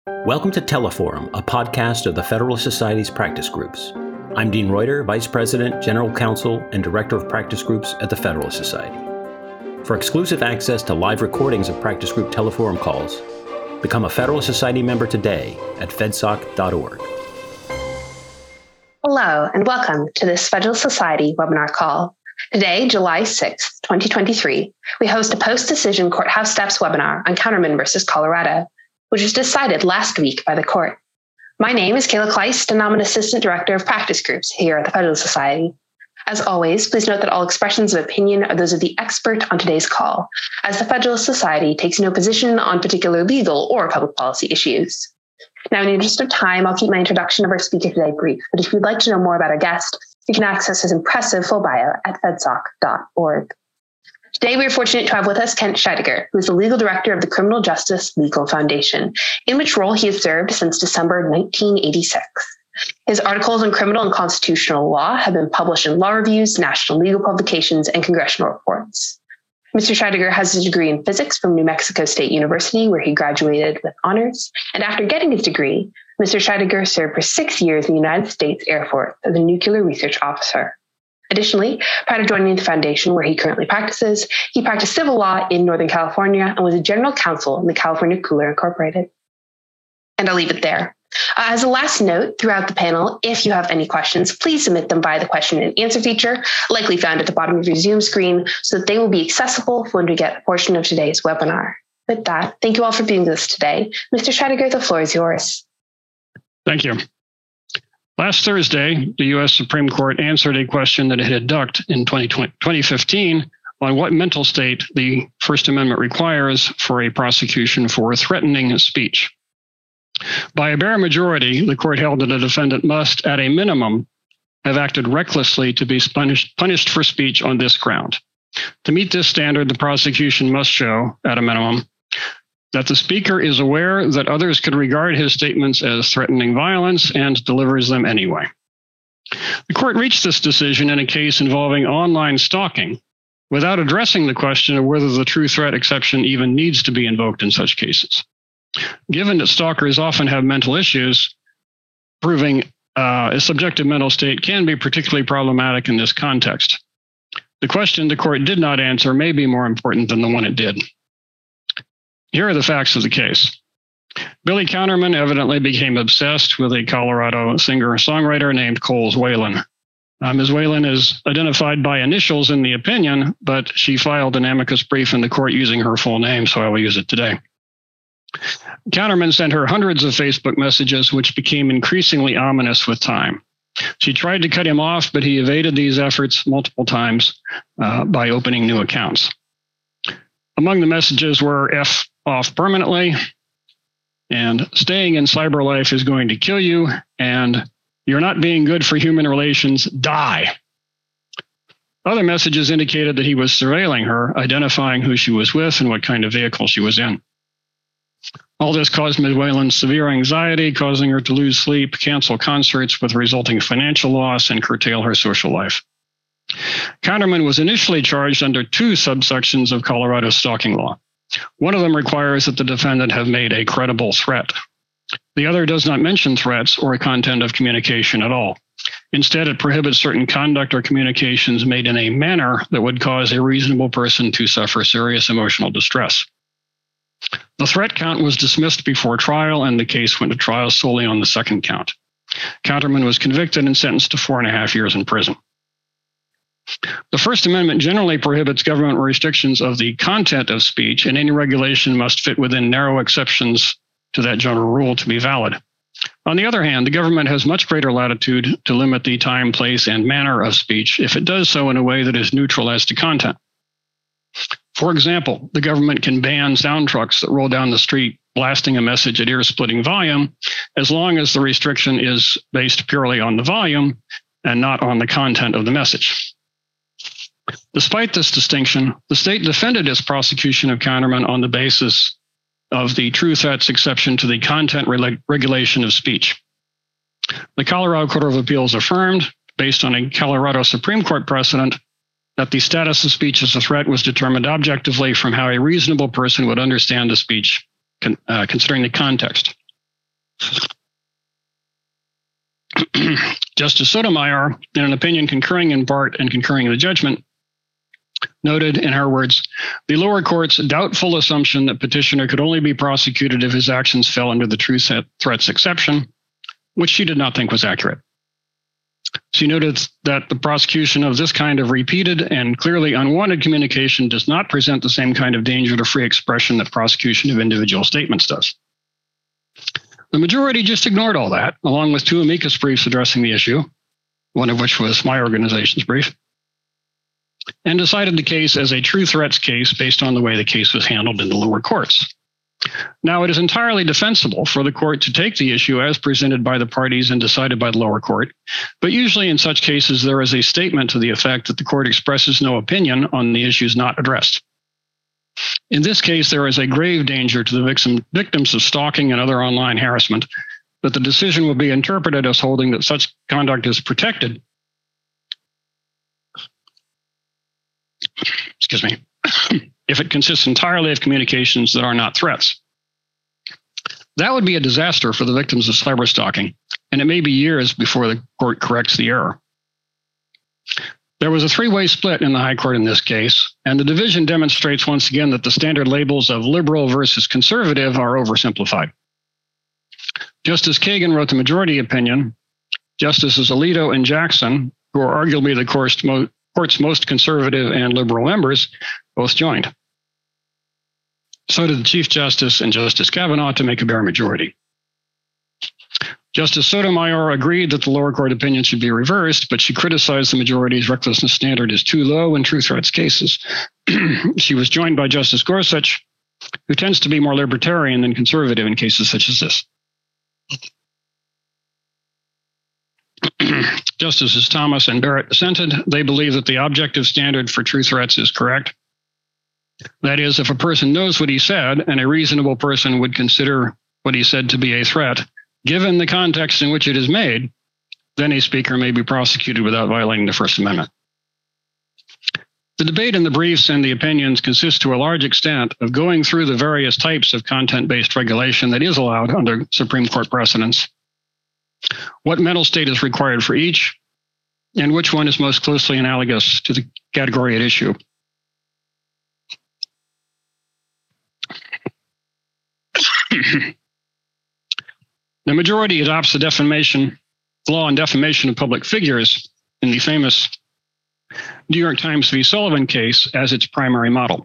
Welcome to Teleforum, a podcast of the Federalist Society's practice groups. I'm Dean Reuter, Vice President, General Counsel, and Director of Practice Groups at the Federalist Society. For exclusive access to live recordings of practice group Teleforum calls, become a Federalist Society member today at fedsoc.org. Hello, and welcome to this Federalist Society webinar call. Today, July 6th, 2023, we host a post-decision courthouse steps webinar on Counterman versus Colorado, which was decided last week by the court. My name is Kayla Kleist, and I'm an Assistant Director of Practice Groups here at the Federalist Society. As always, please note that all expressions of opinion are those of the expert on today's call, as the Federalist Society takes no position on particular legal or public policy issues. Now, in the interest of time, I'll keep my introduction of our speaker today brief, but if you'd like to know more about our guest, you can access his impressive full bio at fedsoc.org. Today, we are fortunate to have with us Kent Scheidegger, who is the Legal Director of the Criminal Justice Legal Foundation, in which role he has served since December 1986. His articles on criminal and constitutional law have been published in law reviews, national legal publications, and congressional reports. Mr. Scheidegger has a degree in physics from New Mexico State University, where he graduated with honors. And after getting his degree, Mr. Scheidegger served for 6 years in the United States Air Force as a nuclear research officer. Additionally, prior to joining the foundation where he currently practices, he practiced civil law in Northern California and was a general counsel in the California Cooler Incorporated. And I'll leave it there. As a last note, throughout the panel, if you have any questions, please submit them via the question and answer feature, likely found at the bottom of your Zoom screen, so that they will be accessible when we get a portion of today's webinar. With that, thank you all for being with us today. Mr. Scheidegger, the floor is yours. Thank you. Last Thursday, the U.S. Supreme Court answered a question that it had ducked in 2015 on what mental state the First Amendment requires for a prosecution for threatening speech. By a bare majority, the court held that a defendant must, at a minimum, have acted recklessly to be punished for speech on this ground. To meet this standard, the prosecution must show, at a minimum, that the speaker is aware that others could regard his statements as threatening violence and delivers them anyway. The court reached this decision in a case involving online stalking without addressing the question of whether the true threat exception even needs to be invoked in such cases. Given that stalkers often have mental issues, proving a subjective mental state can be particularly problematic in this context. The question the court did not answer may be more important than the one it did. Here are the facts of the case. Billy Counterman evidently became obsessed with a Colorado singer-songwriter named Coles Whalen. Ms. Whalen is identified by initials in the opinion, but she filed an amicus brief in the court using her full name, so I will use it today. Counterman sent her hundreds of Facebook messages, which became increasingly ominous with time. She tried to cut him off, but he evaded these efforts multiple times by opening new accounts. Among the messages were F off permanently, and staying in cyber life is going to kill you, and you're not being good for human relations, die. Other messages indicated that he was surveilling her, identifying who she was with and what kind of vehicle she was in. All this caused Ms. Whalen severe anxiety, causing her to lose sleep, cancel concerts with resulting financial loss, and curtail her social life. Counterman was initially charged under 2 subsections of Colorado stalking law. One of them requires that the defendant have made a credible threat. The other does not mention threats or content of communication at all. Instead, it prohibits certain conduct or communications made in a manner that would cause a reasonable person to suffer serious emotional distress. The threat count was dismissed before trial, and the case went to trial solely on the second count. Counterman was convicted and sentenced to 4.5 years in prison. The First Amendment generally prohibits government restrictions of the content of speech, and any regulation must fit within narrow exceptions to that general rule to be valid. On the other hand, the government has much greater latitude to limit the time, place, and manner of speech if it does so in a way that is neutral as to content. For example, the government can ban sound trucks that roll down the street blasting a message at ear-splitting volume, as long as the restriction is based purely on the volume and not on the content of the message. Despite this distinction, the state defended its prosecution of Counterman on the basis of the true threats exception to the content regulation of speech. The Colorado Court of Appeals affirmed, based on a Colorado Supreme Court precedent, that the status of speech as a threat was determined objectively from how a reasonable person would understand the speech, considering the context. Justice Sotomayor, in an opinion concurring in part and concurring in the judgment, noted, in her words, the lower court's doubtful assumption that petitioner could only be prosecuted if his actions fell under the true threats exception, which she did not think was accurate. She noted that the prosecution of this kind of repeated and clearly unwanted communication does not present the same kind of danger to free expression that prosecution of individual statements does. The majority just ignored all that, along with two amicus briefs addressing the issue, one of which was my organization's brief, and decided the case as a true threats case based on the way the case was handled in the lower courts. Now, it is entirely defensible for the court to take the issue as presented by the parties and decided by the lower court, but usually in such cases there is a statement to the effect that the court expresses no opinion on the issues not addressed. In this case, there is a grave danger to the victims of stalking and other online harassment that the decision will be interpreted as holding that such conduct is protected. Excuse me. If it consists entirely of communications that are not threats. That would be a disaster for the victims of cyberstalking, and it may be years before the court corrects the error. There was a three-way split in the High Court in this case, and the division demonstrates once again that the standard labels of liberal versus conservative are oversimplified. Justice Kagan wrote the majority opinion. Justices Alito and Jackson, who are arguably the court's most conservative and liberal members, both joined. So did the Chief Justice and Justice Kavanaugh to make a bare majority. Justice Sotomayor agreed that the lower court opinion should be reversed, but she criticized the majority's recklessness standard as too low in true threats cases. She was joined by Justice Gorsuch, who tends to be more libertarian than conservative in cases such as this. Justices Thomas and Barrett dissented. They believe that the objective standard for true threats is correct. That is, if a person knows what he said and a reasonable person would consider what he said to be a threat, given the context in which it is made, then a speaker may be prosecuted without violating the First Amendment. The debate in the briefs and the opinions consists to a large extent of going through the various types of content-based regulation that is allowed under Supreme Court precedents, what mental state is required for each, and which one is most closely analogous to the category at issue. The majority adopts the law on defamation of public figures in the famous New York Times v. Sullivan case as its primary model.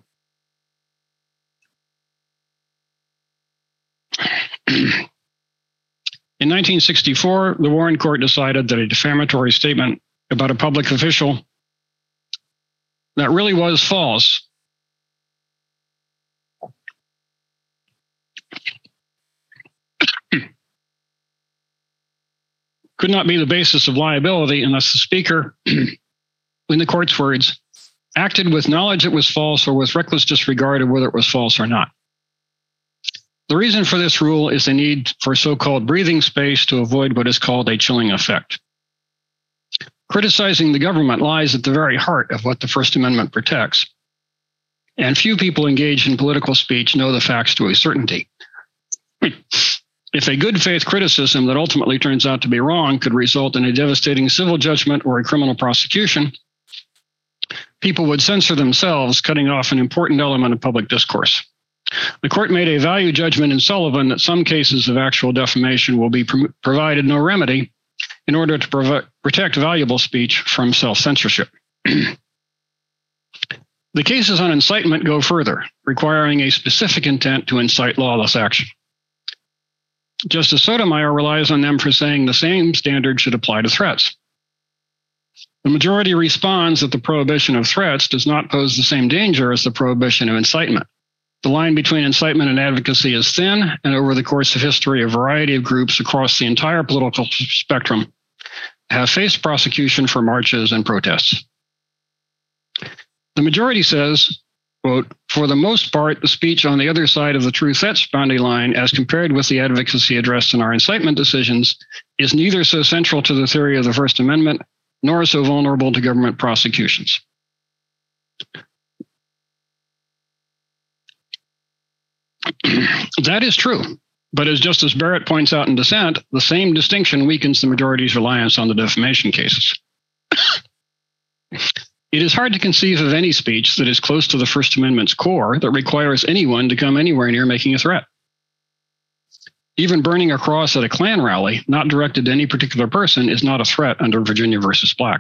In 1964, the Warren Court decided that a defamatory statement about a public official that really was false could not be the basis of liability unless the speaker, in the court's words, acted with knowledge it was false or with reckless disregard of whether it was false or not. The reason for this rule is the need for so-called breathing space to avoid what is called a chilling effect. Criticizing the government lies at the very heart of what the First Amendment protects, and few people engaged in political speech know the facts to a certainty. If a good faith criticism that ultimately turns out to be wrong could result in a devastating civil judgment or a criminal prosecution, people would censor themselves, cutting off an important element of public discourse. The court made a value judgment in Sullivan that some cases of actual defamation will be provided no remedy in order to protect valuable speech from self-censorship. The cases on incitement go further, requiring a specific intent to incite lawless action. Justice Sotomayor relies on them for saying the same standard should apply to threats. The majority responds that the prohibition of threats does not pose the same danger as the prohibition of incitement. The line between incitement and advocacy is thin, and over the course of history, a variety of groups across the entire political spectrum have faced prosecution for marches and protests. The majority says, quote, for the most part, the speech on the other side of the true threats boundary line, as compared with the advocacy addressed in our incitement decisions, is neither so central to the theory of the First Amendment, nor so vulnerable to government prosecutions. That is true, But as Justice Barrett points out in dissent, the same distinction weakens the majority's reliance on the defamation cases. It is hard to conceive of any speech that is close to the First Amendment's core that requires anyone to come anywhere near making a threat. Even burning a cross at a Klan rally, not directed to any particular person, is not a threat under Virginia versus Black.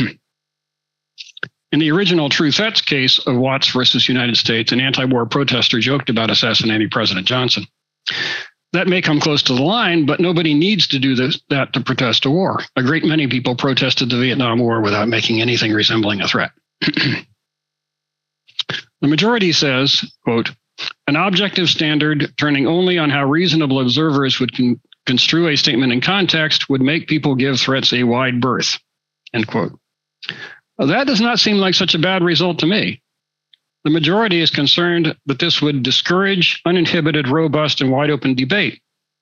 In the original True Threats case of Watts versus United States, an anti-war protester joked about assassinating President Johnson. That may come close to the line, but nobody needs to do that to protest a war. A great many people protested the Vietnam War without making anything resembling a threat. The majority says, quote, an objective standard turning only on how reasonable observers would construe a statement in context would make people give threats a wide berth, end quote. Well, that does not seem like such a bad result to me. The majority is concerned that this would discourage uninhibited, robust, and wide open debate.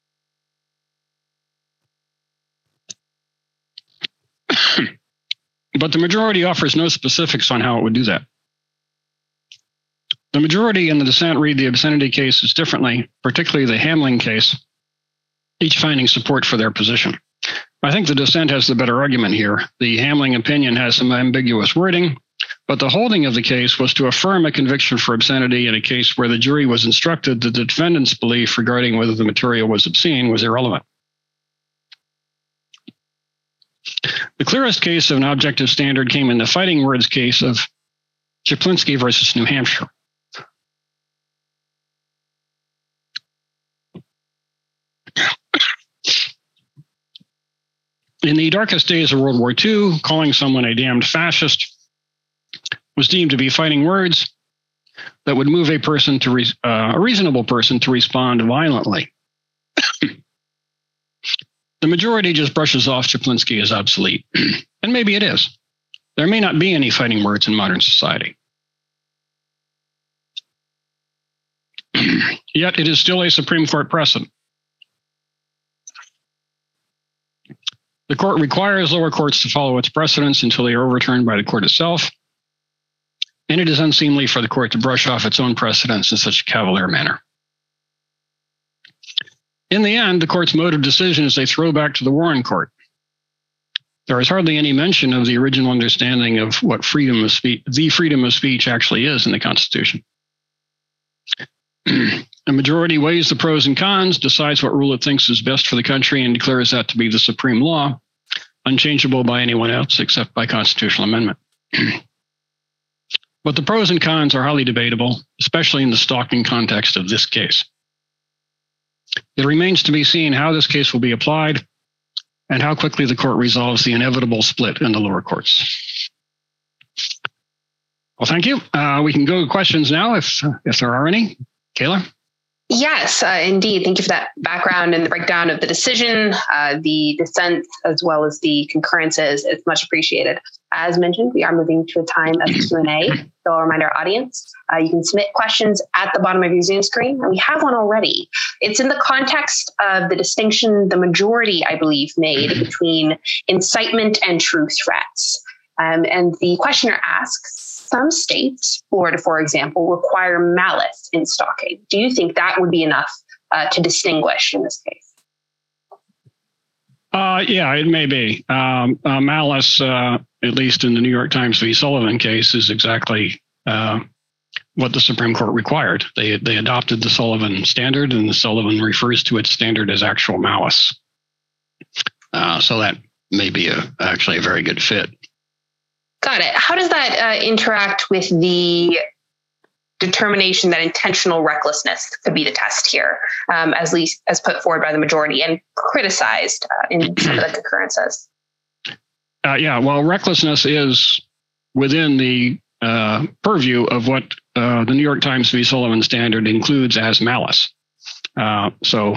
But the majority offers no specifics on how it would do that. The majority and the dissent read the obscenity cases differently, particularly the Hamling case, each finding support for their position. I think the dissent has the better argument here. The Hamling opinion has some ambiguous wording, but the holding of the case was to affirm a conviction for obscenity in a case where the jury was instructed that the defendant's belief regarding whether the material was obscene was irrelevant. The clearest case of an objective standard came in the fighting words case of Czaplinski versus New Hampshire. In the darkest days of World War II, calling someone a damned fascist was deemed to be fighting words that would move a person to a reasonable person to respond violently. The majority just brushes off Czaplinski as obsolete, and maybe it is. There may not be any fighting words in modern society. Yet it is still a Supreme Court precedent. The court requires lower courts to follow its precedents until they are overturned by the court itself, and it is unseemly for the court to brush off its own precedents in such a cavalier manner. In the end, the court's mode of decision is a throwback to the Warren Court. There is hardly any mention of the original understanding of what freedom of speech actually is in the Constitution. A majority weighs the pros and cons, decides what rule it thinks is best for the country, and declares that to be the supreme law, unchangeable by anyone else except by constitutional amendment. But the pros and cons are highly debatable, especially in the stalking context of this case. It remains to be seen how this case will be applied and how quickly the court resolves the inevitable split in the lower courts. Well, thank you. We can go to questions now if there are any. Kayla? Yes, indeed. Thank you for that background and the breakdown of the decision, the dissent, as well as the concurrences. It's much appreciated. As mentioned, we are moving to a time of Q&A. So I'll remind our audience, you can submit questions at the bottom of your Zoom screen. And we have one already. It's in the context of the distinction the majority, I believe, made between incitement and true threats. And the questioner asks, some states, Florida, for example, require malice in stalking. Do you think that would be enough to distinguish in this case? Yeah, it may be. Malice, at least in the New York Times v. Sullivan case, is exactly what the Supreme Court required. They adopted the Sullivan standard, and the Sullivan refers to its standard as actual malice. So that may be actually a very good fit. Got it. How does that interact with the determination that intentional recklessness could be the test here, as put forward by the majority and criticized in some of the concurrences? Yeah, well, recklessness is within the purview of what the New York Times v. Sullivan standard includes as malice. So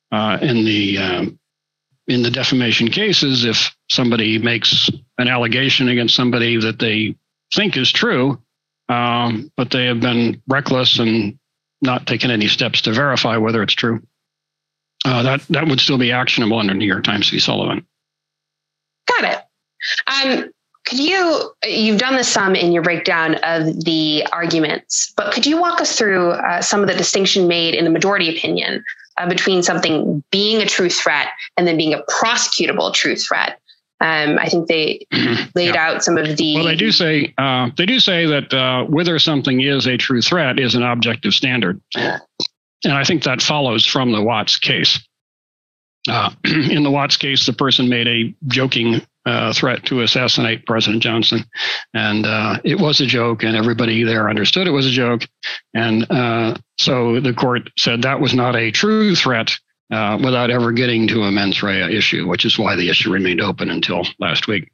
in the defamation cases, if somebody makes an allegation against somebody that they think is true, but they have been reckless and not taken any steps to verify whether it's true, that would still be actionable under New York Times v. Sullivan. Got it. You've done this some in your breakdown of the arguments, but could you walk us through some of the distinction made in the majority opinion between something being a true threat and then being a prosecutable true threat. I think they laid out some of the. Well, they do say that whether something is a true threat is an objective standard, and I think that follows from the Watts case. In the Watts case, the person made a joking threat to assassinate President Johnson, and it was a joke, and everybody there understood it was a joke, and so the court said that was not a true threat. Without ever getting to a mens rea issue, which is why the issue remained open until last week.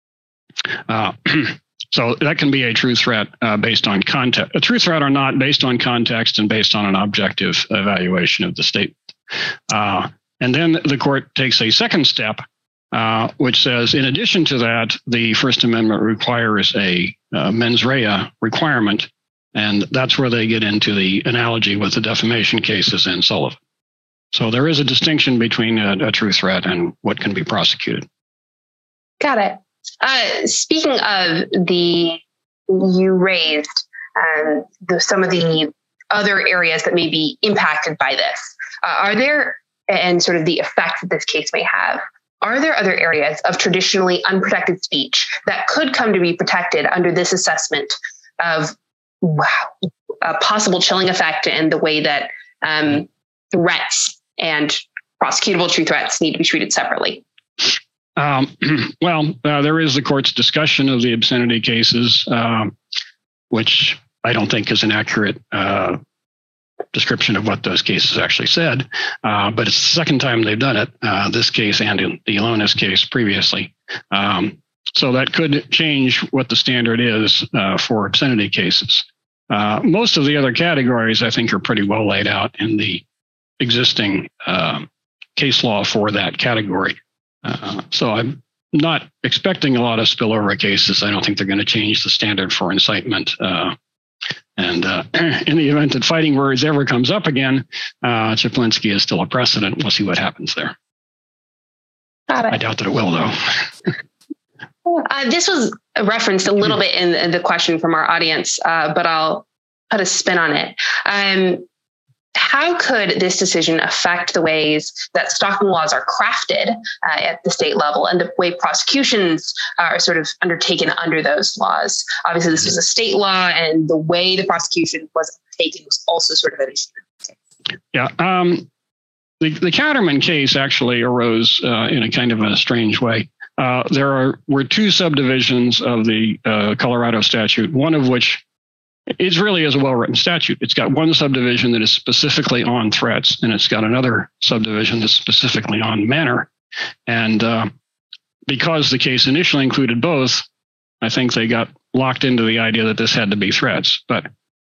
So that can be a true threat based on context, a true threat or not based on context and based on an objective evaluation of the statement. And then the court takes a second step, which says, in addition to that, the First Amendment requires a mens rea requirement. And that's where they get into the analogy with the defamation cases in Sullivan. So there is a distinction between a true threat and what can be prosecuted. Got it. Speaking of you raised some of the other areas that may be impacted by this. Are there, and sort of the effect that this case may have, are there other areas of traditionally unprotected speech that could come to be protected under this assessment of a possible chilling effect and the way that threats and prosecutable true threats need to be treated separately? There is the court's discussion of the obscenity cases, which I don't think is an accurate description of what those cases actually said. But it's the second time they've done it, this case and in the Elonis case previously. So that could change what the standard is for obscenity cases. Most of the other categories, I think, are pretty well laid out in the existing case law for that category. So I'm not expecting a lot of spillover cases. I don't think they're going to change the standard for incitement. And in the event that fighting words ever comes up again, Chaplinsky is still a precedent. We'll see what happens there. Got it. I doubt that it will, though. This was referenced a little bit in the question from our audience, but I'll put a spin on it. How could this decision affect the ways that stalking laws are crafted at the state level and the way prosecutions are sort of undertaken under those laws? Obviously, this was a state law, and the way the prosecution was taken was also sort of an issue. Yeah. The Counterman case actually arose in a kind of a strange way. There were two subdivisions of the Colorado statute, one of which it really is a well-written statute. It's got one subdivision that is specifically on threats, and it's got another subdivision that's specifically on manner. And because the case initially included both, I think they got locked into the idea that this had to be threats. But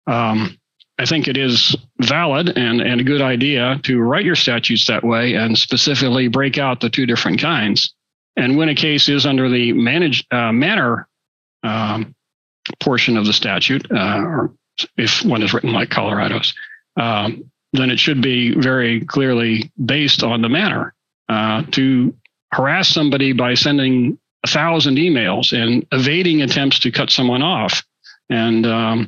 I think it is valid and a good idea to write your statutes that way and specifically break out the two different kinds. And when a case is under the manner portion of the statute, or if one is written like Colorado's, then it should be very clearly based on the manner. To harass somebody by sending 1,000 emails and evading attempts to cut someone off and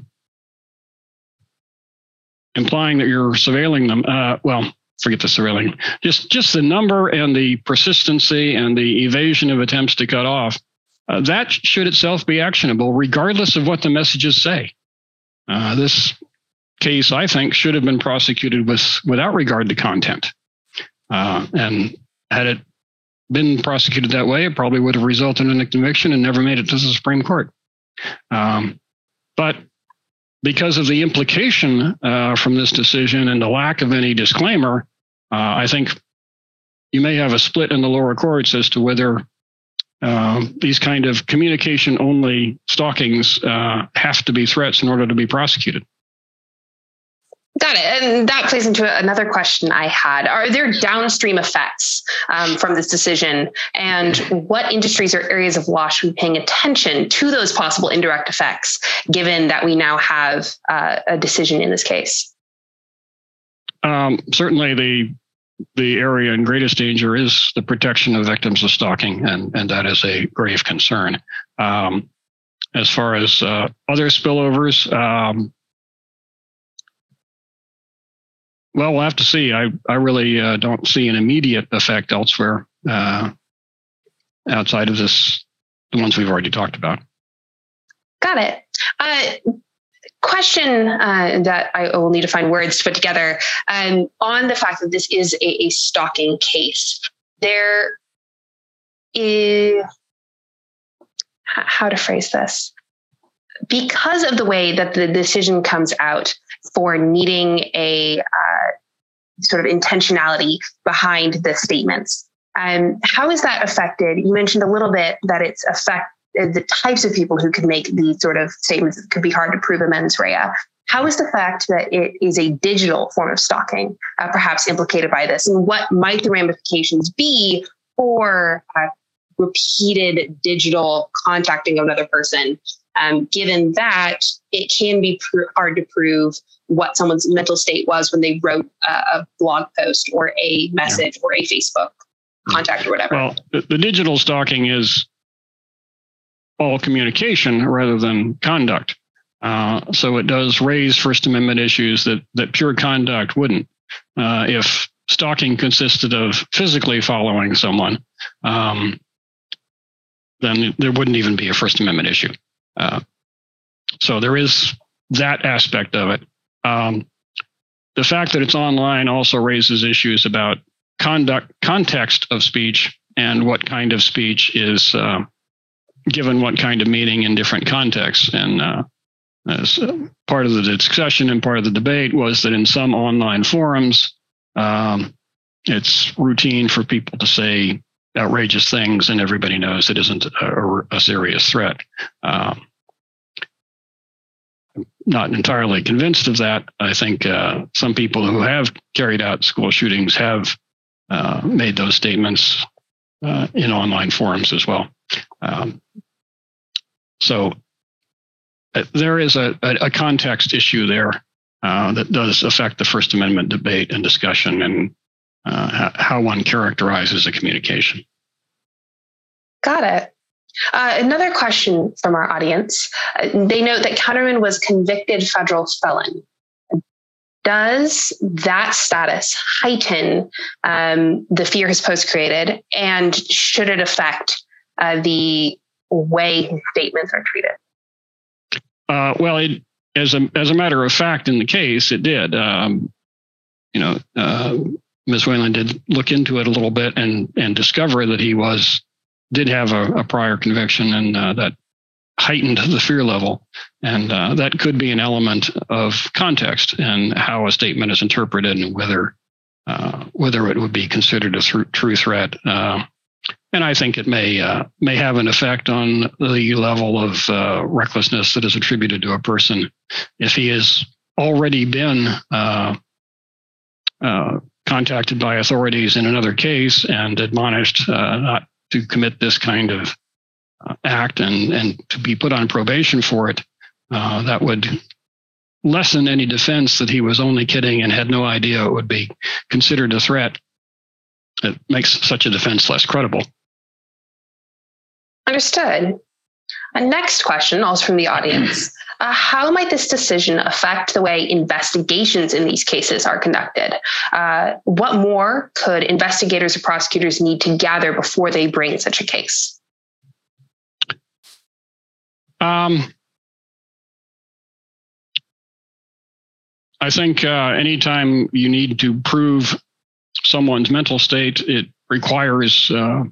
implying that you're surveilling them, forget the surveilling, just the number and the persistency and the evasion of attempts to cut off, that should itself be actionable, regardless of what the messages say. This case, I think, should have been prosecuted without regard to content. And had it been prosecuted that way, it probably would have resulted in a conviction and never made it to the Supreme Court. But because of the implication from this decision and the lack of any disclaimer, I think you may have a split in the lower courts as to whether these kind of communication-only stalkings have to be threats in order to be prosecuted. Got it. And that plays into another question I had. Are there downstream effects from this decision? And what industries or areas of law should be paying attention to those possible indirect effects, given that we now have a decision in this case? Certainly the area in greatest danger is the protection of victims of stalking, and that is a grave concern. As far as other spillovers, Well, we'll have to see. I really don't see an immediate effect elsewhere outside of the ones we've already talked about. Got it. Question that I will need to find words to put together on the fact that this is a stalking case. There is, how to phrase this? Because of the way that the decision comes out for needing a sort of intentionality behind the statements, how is that affected? You mentioned a little bit that it's the types of people who can make these sort of statements. It could be hard to prove a mens rea. How is the fact that it is a digital form of stalking perhaps implicated by this? And what might the ramifications be for repeated digital contacting of another person, given that it can be hard to prove what someone's mental state was when they wrote a blog post or a message or a Facebook contact or whatever? Well, the digital stalking is all communication rather than conduct. So it does raise First Amendment issues that pure conduct wouldn't. If stalking consisted of physically following someone, then there wouldn't even be a First Amendment issue. So there is that aspect of it. The fact that it's online also raises issues about context of speech and what kind of speech is given what kind of meaning in different contexts. And as part of the discussion and part of the debate was that in some online forums, it's routine for people to say outrageous things, and everybody knows it isn't a serious threat. I'm not entirely convinced of that. I think some people who have carried out school shootings have made those statements in online forums as well. So there is a context issue there that does affect the First Amendment debate and discussion and how one characterizes a communication. Got it. Another question from our audience. They note that Counterman was convicted federal felon. Does that status heighten the fear his post created, and should it affect the way his statements are treated? Well, as a matter of fact, in the case, it did. Ms. Whalen did look into it a little bit and discover that he did have a prior conviction, and that heightened the fear level. And that could be an element of context and how a statement is interpreted and whether it would be considered a true threat. And I think it may have an effect on the level of recklessness that is attributed to a person if he has already been contacted by authorities in another case and admonished not to commit this kind of act and to be put on probation for it. That would lessen any defense that he was only kidding and had no idea it would be considered a threat. It makes such a defense less credible. Understood. Next question, also from the audience. How might this decision affect the way investigations in these cases are conducted? What more could investigators or prosecutors need to gather before they bring such a case? I think anytime you need to prove someone's mental state, it requires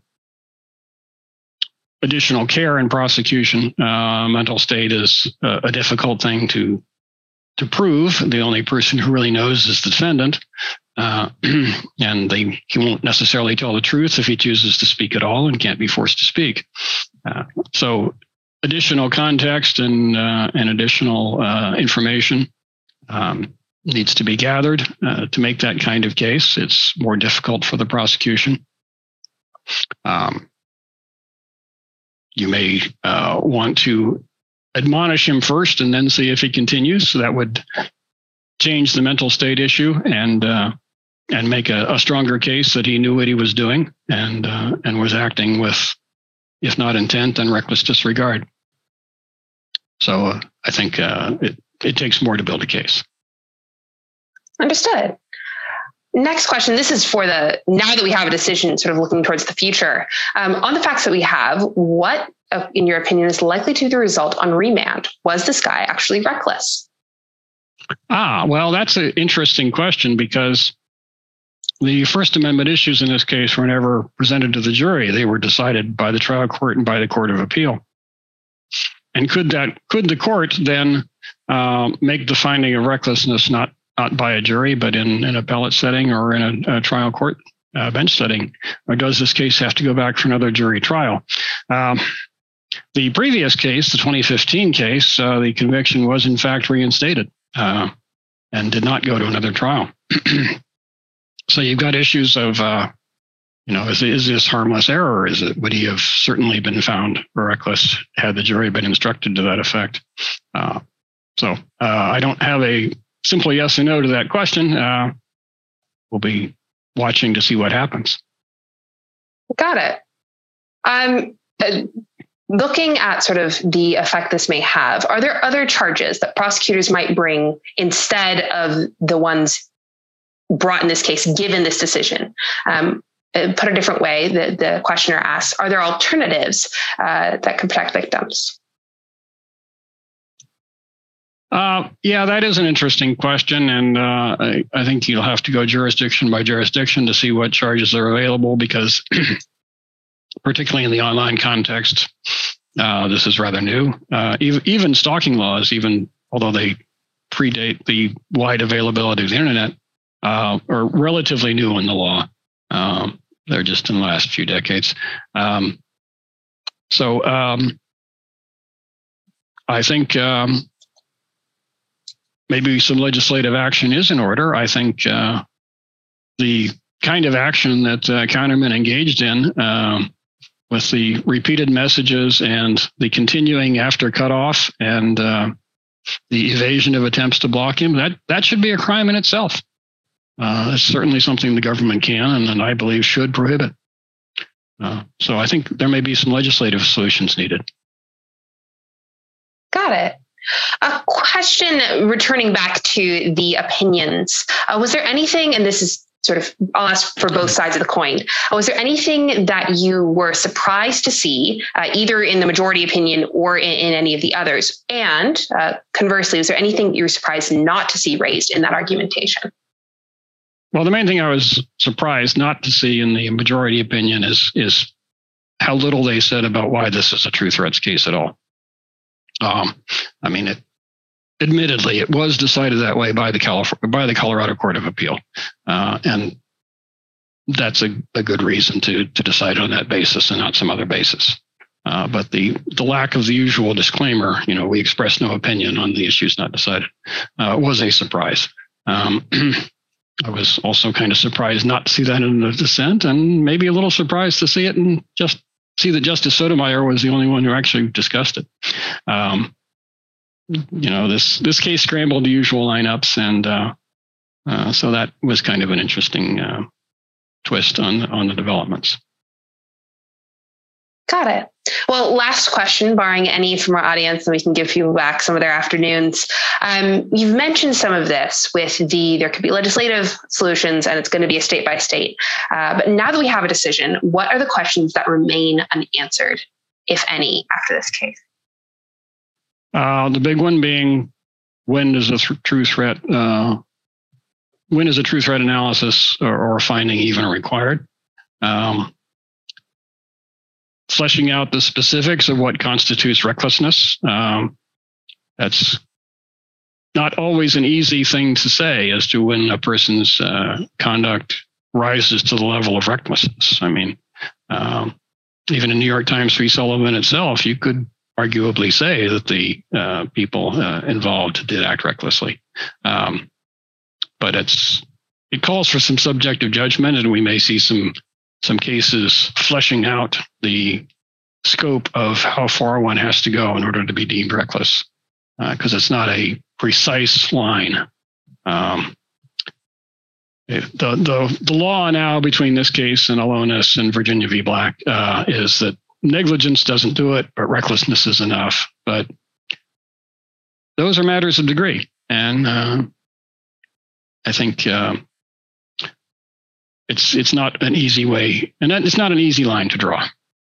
additional care in prosecution. Mental state is a difficult thing to prove. The only person who really knows is the defendant, and he won't necessarily tell the truth if he chooses to speak at all and can't be forced to speak. So additional context and additional information needs to be gathered to make that kind of case. It's more difficult for the prosecution. You may want to admonish him first and then see if he continues. So that would change the mental state issue and make a stronger case that he knew what he was doing and was acting with, if not intent, then reckless disregard. So I think it takes more to build a case. Understood. Next question. This is for now that we have a decision, sort of looking towards the future. On the facts that we have, what, in your opinion, is likely to be the result on remand? Was this guy actually reckless? Well, that's an interesting question, because the First Amendment issues in this case were never presented to the jury. They were decided by the trial court and by the Court of Appeal. And could the court then make the finding of recklessness not by a jury, but in an appellate setting or in a trial court bench setting? Or does this case have to go back for another jury trial? The previous case, the 2015 case, the conviction was in fact reinstated and did not go to another trial. So you've got issues of, is this harmless error? Would he have certainly been found reckless had the jury been instructed to that effect? So I don't have a simple yes or no to that question. We'll be watching to see what happens. Got it. Looking at sort of the effect this may have, are there other charges that prosecutors might bring instead of the ones brought in this case, given this decision? Put a different way, the questioner asks, are there alternatives that can protect victims? Yeah, that is an interesting question. And I think you'll have to go jurisdiction by jurisdiction to see what charges are available, because particularly in the online context, this is rather new. Even stalking laws, although they predate the wide availability of the internet, are relatively new in the law. They're just in the last few decades. So I think maybe some legislative action is in order. I think the kind of action that countermen engaged in with the repeated messages and the continuing after cutoff and the evasion of attempts to block him, that should be a crime in itself. It's certainly something the government can and I believe should prohibit. So I think there may be some legislative solutions needed. Got it. A question returning back to the opinions. Was there anything, and this is sort of, I'll ask for both sides of the coin. Was there anything that you were surprised to see, either in the majority opinion or in any of the others? And conversely, was there anything you were surprised not to see raised in that argumentation? Well, the main thing I was surprised not to see in the majority opinion is how little they said about why this is a true threats case at all. Admittedly, it was decided that way by the Colorado Court of Appeal, and that's a good reason to decide on that basis and not some other basis. But the lack of the usual disclaimer, we express no opinion on the issues not decided, was a surprise. I was also kind of surprised not to see that in the dissent, and maybe a little surprised to see it and just see that Justice Sotomayor was the only one who actually discussed it. This case scrambled the usual lineups, and so that was kind of an interesting twist on the developments. Got it. Well, last question, barring any from our audience, and we can give people back some of their afternoons. You've mentioned some of this with there could be legislative solutions and it's going to be a state by state. But now that we have a decision, what are the questions that remain unanswered, if any, after this case? The big one being, when is a true threat analysis or finding even required? Fleshing out the specifics of what constitutes recklessness. That's not always an easy thing to say as to when a person's conduct rises to the level of recklessness. Even in New York Times v. Sullivan itself, you could arguably say that the people involved did act recklessly. But it calls for some subjective judgment, and we may see some cases fleshing out the scope of how far one has to go in order to be deemed reckless, because it's not a precise line. The law now between this case and Alonis and Virginia v. Black is that negligence doesn't do it, but recklessness is enough. But those are matters of degree. And I think it's not an easy way, and it's not an easy line to draw.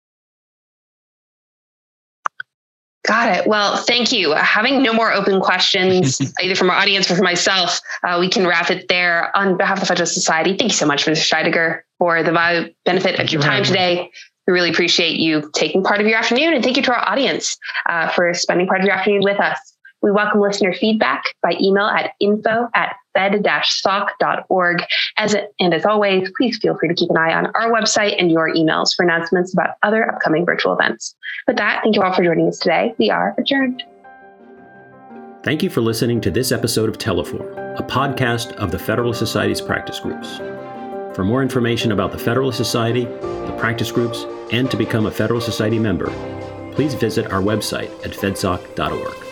Got it. Well, thank you. Having no more open questions, either from our audience or from myself, we can wrap it there. On behalf of the Federalist Society, thank you so much, Mr. Scheidegger, for the benefit of your time today. We really appreciate you taking part of your afternoon, and thank you to our audience for spending part of your afternoon with us. We welcome listener feedback by email at info@fed-soc.org. As always, please feel free to keep an eye on our website and your emails for announcements about other upcoming virtual events. With that, thank you all for joining us today. We are adjourned. Thank you for listening to this episode of Teleforum, a podcast of the Federalist Society's practice groups. For more information about the Federalist Society, the practice groups, and to become a Federalist Society member, please visit our website at fedsoc.org.